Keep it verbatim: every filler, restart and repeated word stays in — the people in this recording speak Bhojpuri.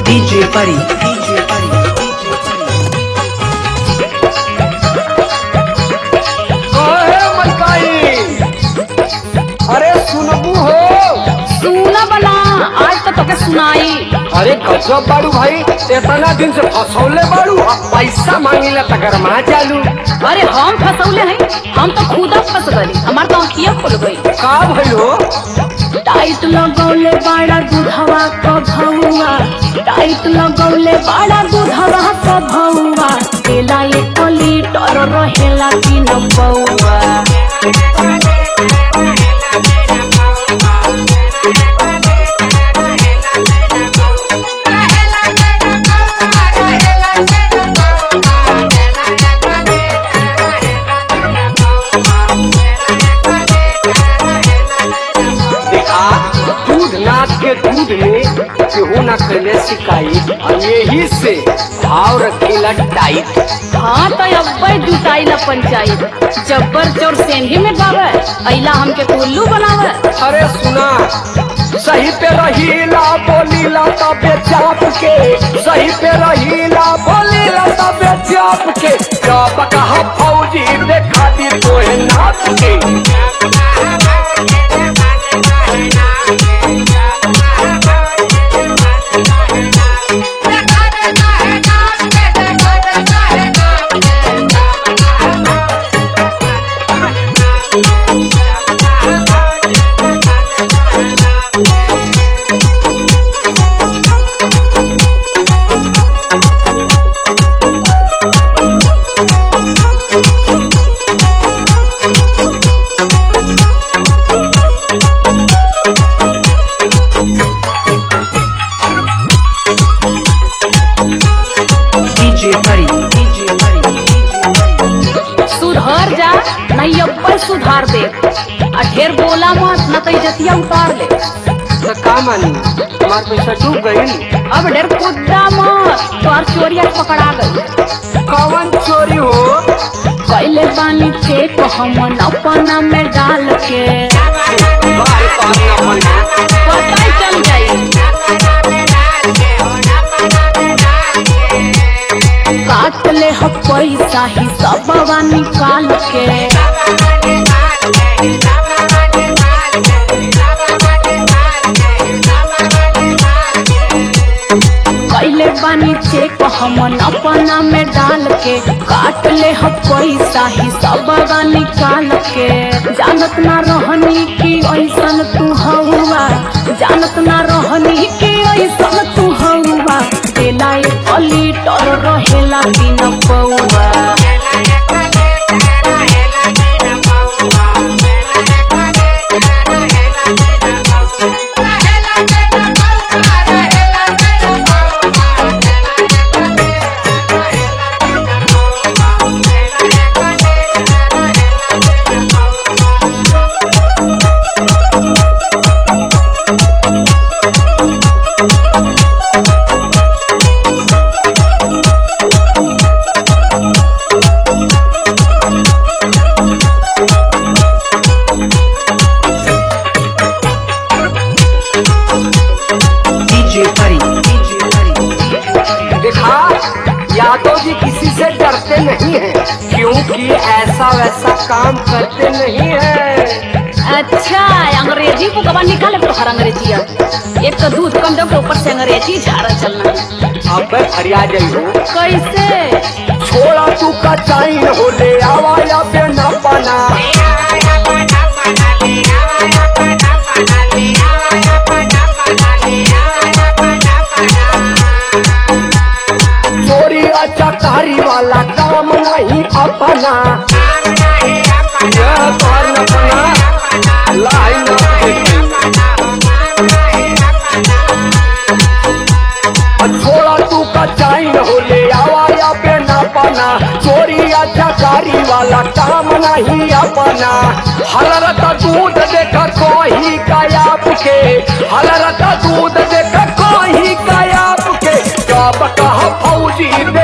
डीजे परी डीजे परी डीजे परी अरे सुनबू हो सुना बना आज तो तोके सुनाई। अरे गजब बाड़ू भाई, इतना दिन से फसौले बाड़ू, पैसा मांगिला तकर मा चालू। अरे हम फसौले हैं, हम तो खुदा फंस गई, हमार तो आँखिया खुल गई। का भइलो? टाइट लगौले बाड़ा दूधवा का भौआ, टाइट लगौले बाड़ा दूधवा का भौआ, तेला एक लीटर रहेला तीन पौआ। के दूध में केहू न कैले शिकायत, और यही से भाव रखेला टाइट। हाँ तो अब्बे जुटाई ला पंचायत, जब्बर चोर सेंधी में गावे, अइला हमके उल्लू बनावे। अरे सुना, सही पे रहीला बोलीला तबे चाप के, सही पे रहीला बोलीला तबे चाप के, जब कहा फौजी देखा दी तोहे नाप के। सुधर जा नहीं अब्बे सुधार दे, आ ढेर बोला मत न तो इज्जतिया उतार ले। तो का मानी, हमार पैसा डूब गई। अब ढेर खुदा मत, तोर चोरिया पकड़ा गई। कौन चोरी हो? पहले पानी चेक हमन अपना में डाल के, पता चल जाई। काट ले ह पैसा ही सबवा निकाल के, पहले पानी चेक हमन अपना में डाल के, काट ले ह पैसा ही सबवा निकाल के। जानत ना रहनी की ऐसन तू हौवा, जानत ना रहनी की ऐसन तू हौवा, तेला एक लीटर रहेला तीन पौआ। देखा, यादव जी किसी से डरते नहीं हैं, क्योंकि ऐसा वैसा काम करते नहीं हैं। अच्छा अंग्रेजी को कब निकाले तो हर अंग्रेजिया, एक तो दूध कम दो के ऊपर से अंग्रेजी झाड़ा चलना। अब फरिया जाई हो कैसे? छोड़ा तू का चाइन हो ले आवा या पे न पाना, चोरी चकारी वाला काम नहीं अपना, यह तोर न अपना लाई न छोड़ा तू का चाइन हो ले आवा या पे न पाना, चोरी चकारी वाला काम नहीं अपना। हलरत दूध देखा कोही कायाप के, हलरत दूध देखा कोही कायाप के, जब कहा फौजी